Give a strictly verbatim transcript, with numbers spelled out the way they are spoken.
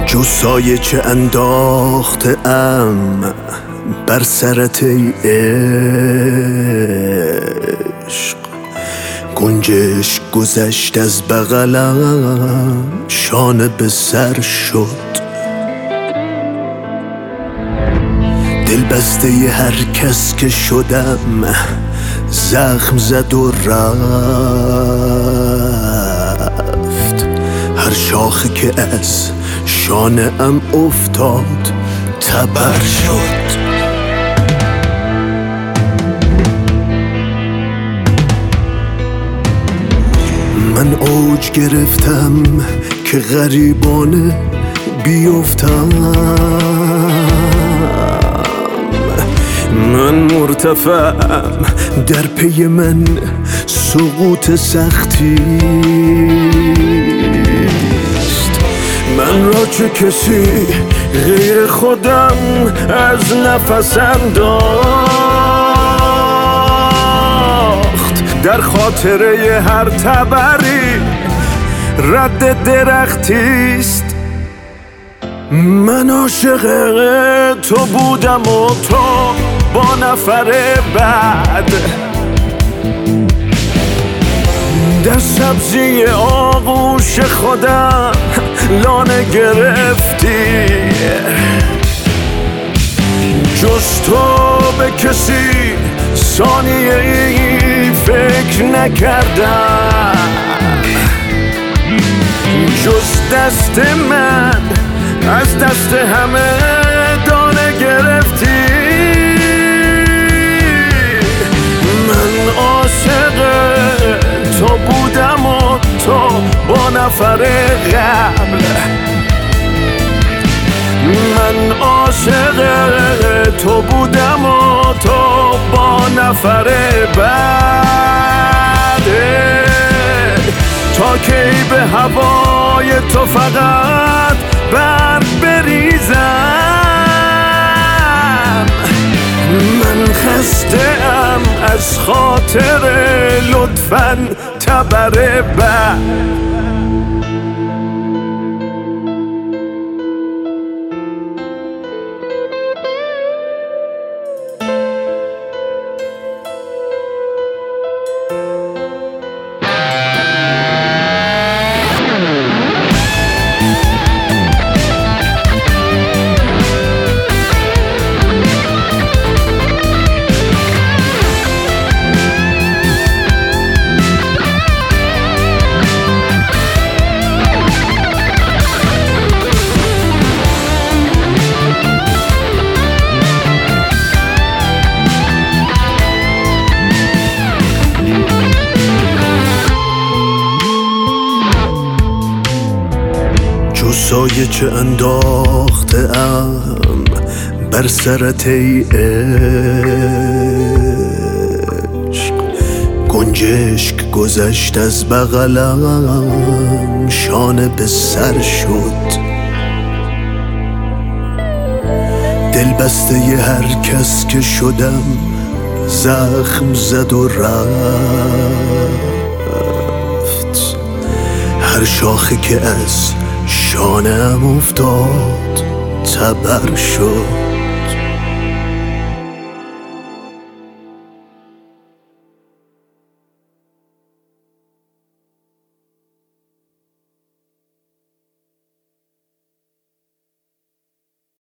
جو سایه چه انداخته ام بر سرت ای عشق، گنجش گذشت از بغلم شانه به سر شد. دل بسته ی هر کس که شدم زخم زد و رفت، هر شاخه که از شانه ام افتاد تبر شد. من اوج گرفتم که غریبانه بیفتم، من مرتفعم در پی من سقوط سختیست. من را چه کسی غیر خودم از نفسم داخت، در خاطره هر تبری رد درختیست. من عاشق تو بودم و تو با نفر بعد در سبزی آغوش خودم لانه گرفتی. جز تو به کسی ثانیه ای فکر نکردم، جز دست من از دست همه دانه گرفتی. من عاشق تو بودم و تو با نفر قبل، من عاشق تو بودم و تو با نفر بعد. تا کی به هوای تو فقط برق بریزم؟ من خسته ام از خاطر لطفاً تبر بعد. جو سایه چه انداخته ام بر سرت ای عشق، گنجشک گذشت از بغلم شانه به سر شد. دل بسته ی هر کس که شدم زخم زد و رفت، هر شاخه که از شانه ام افتاد تبر شد.